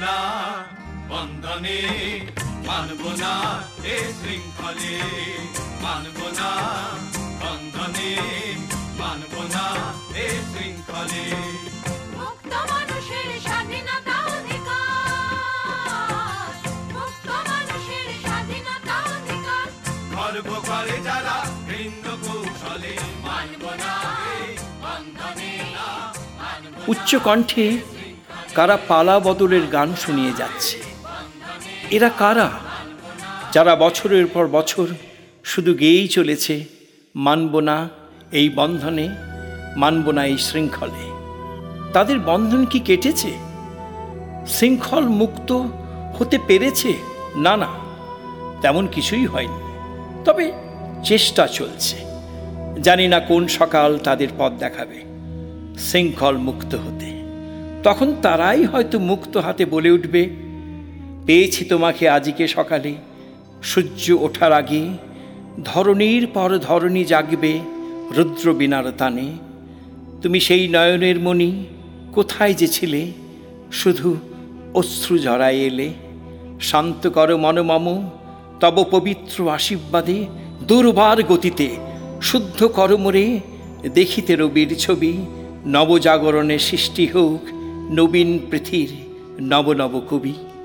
না বন্ধনে, মানব না এ শৃঙ্খলে, মানব না বন্ধনে, মানব না এ শৃঙ্খলে। মুক্ত মানুষের স্বাধীনতা অধিকার, মুক্ত মানুষের স্বাধীনতা অধিকার। গর্ব করে যারা ভিন্ন কৌশলে, মানব না এ বন্ধনে, মানব না। উচ্চ কণ্ঠে কারা পালা বদলের গান শুনিয়ে যাচ্ছে। এরা কারা যারা বছরের পর বছর শুধু গেয়েই চলেছে মানব না এই বন্ধনে, মানব না এই শৃঙ্খলে? তাদের বন্ধন কি কেটেছে? শৃঙ্খল মুক্ত হতে পেরেছে? না না, তেমন কিছুই হয়নি। তবে চেষ্টা চলছে। জানি না কোন সকাল তাদের পথ দেখাবে শৃঙ্খল মুক্ত হতে। তখন তারাই হয়তো মুক্ত হাতে বলে উঠবে, পেয়েছি তোমাকে আজকে সকালে, সূর্য ওঠার আগে ধরণীর পর ধরণী জাগবে রুদ্র বীণার তানে। তুমি সেই নয়নের মণি, কোথায় যে ছিলে, শুধু অশ্রু ঝরায় এলে। শান্ত করো মনমম তব পবিত্র আশীর্বাদে, দুর্বার গতিতে শুদ্ধ করমরে দেখিতে রবির ছবি। নবজাগরণে সৃষ্টি হোক নবীন পৃথির নব নব কবি।